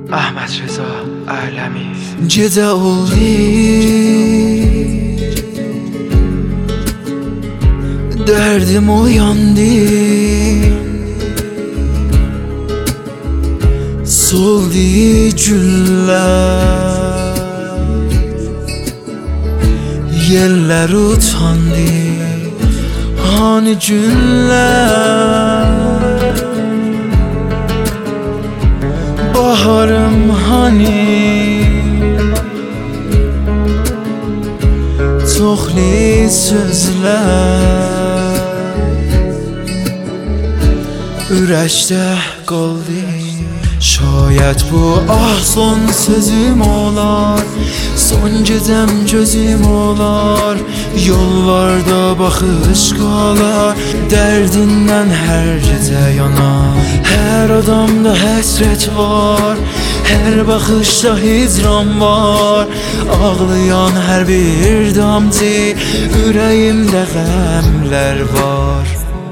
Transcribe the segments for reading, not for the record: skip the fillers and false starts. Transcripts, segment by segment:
Ahmet Reza Alemi. Gecə oldu, dərdim oyandı, soldu güllər, yerlər utandı, hani günlər. Baharım hani, çoxlu sözlər ürəkdə qaldı. Şayət bu son sözüm olar, son gecəm gözüm olar. Yollarda baxış qalar, dərdindən hər gecə yanar. Hər adamda həsrət var, hər baxışda hicran var. Ağlayan hər bir damcı, ürəyimdə qəmlər var.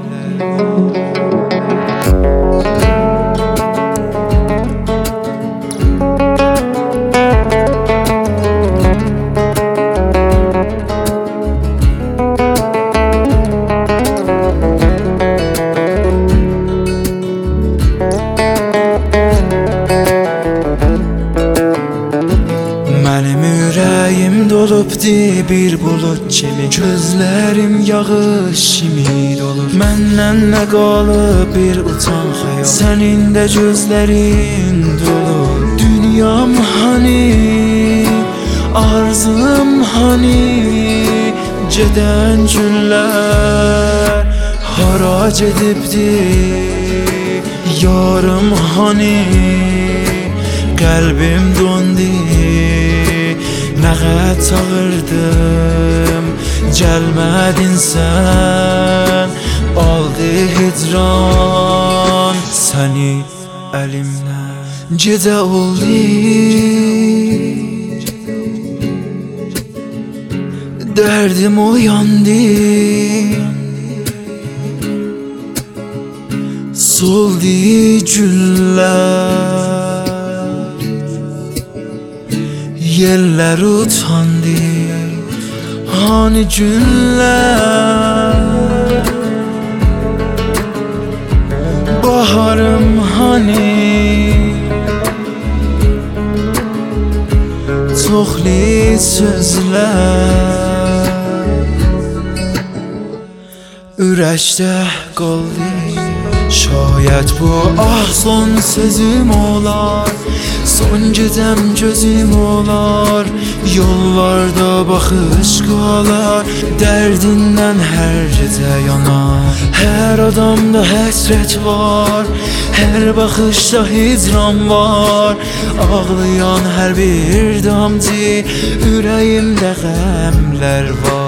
Mənim ürəyim dolubdu bir bulud kimi, gözlərim yağış kimi dolur. Məndən nə qalıb bir utan xəyal, sənin də gözlərin dolur. Dünyam hani, arzum hani, gedən günlər hara gedibdi, yarım hani. Qəlbim dondu, nəğət çağırdım, gəlmədin sən. Aldı hicran səni əlimdən. Gecə oldu, dərdim oyandı, soldu güllər, yerlər utandı, hani günlər. Baharım hani, çoxlu sözlər ürəkdə qaldı. Şayət bu son sözüm olar, son gecəm gözüm olar. Yollarda baxış qalar, dərdindən hər gecə yanar. Hər adamda həsrət var, hər baxışda hicran var. Ağlayan hər bir damcı, ürəyimdə qəmlər var.